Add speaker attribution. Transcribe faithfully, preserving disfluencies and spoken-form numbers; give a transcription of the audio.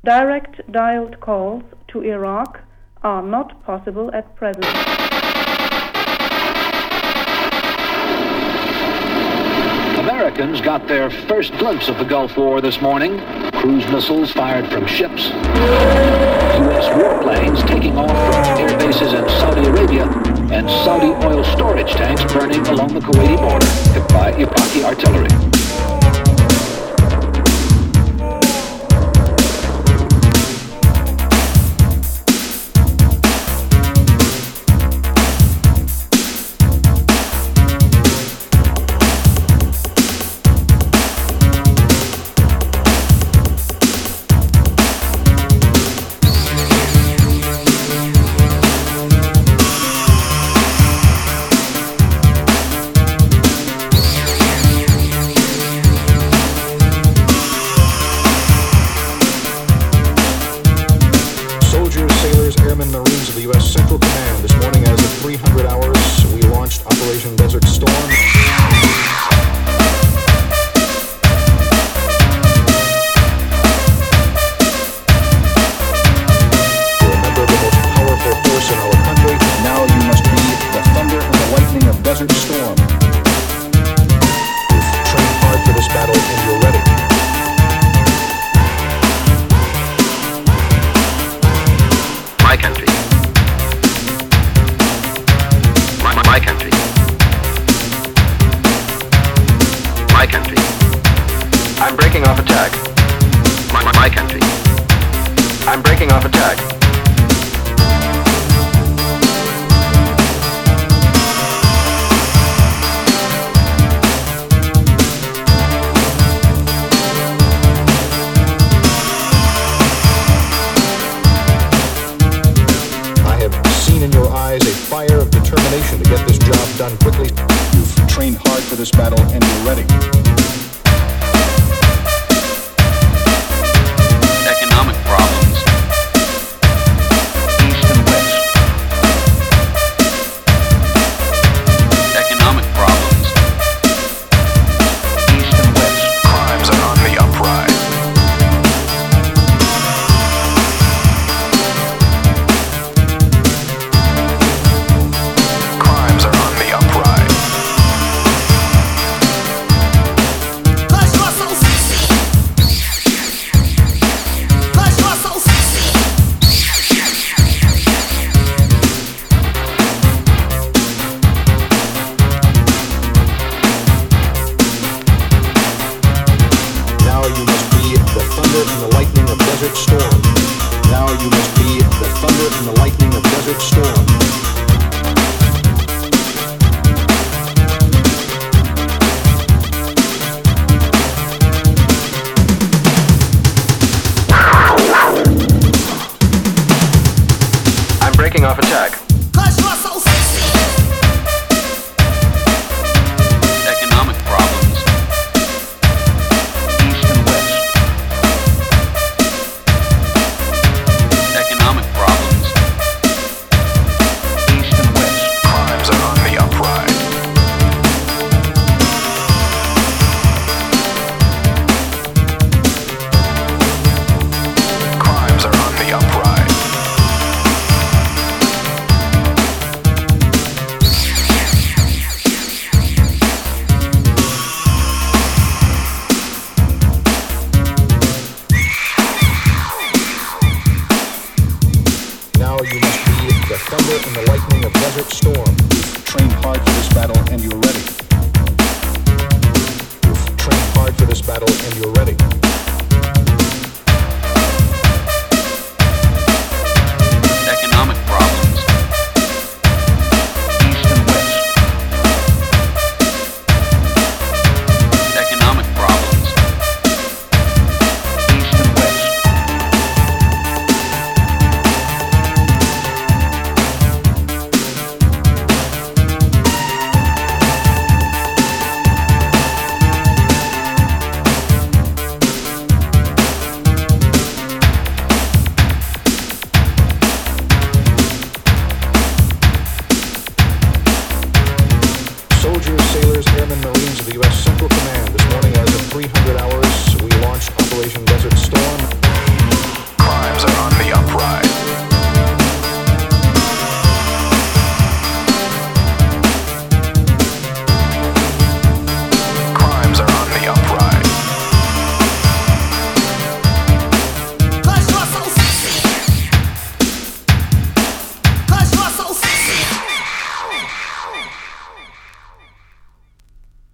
Speaker 1: Direct dialed calls to Iraq are not possible at present.
Speaker 2: Americans got their first glimpse of the Gulf War this morning. Cruise missiles fired from ships. U S warplanes taking off from air bases in Saudi Arabia, and Saudi oil storage tanks burning along the Kuwaiti border, hit by Iraqi artillery.
Speaker 3: Train hard for this battle and you're ready.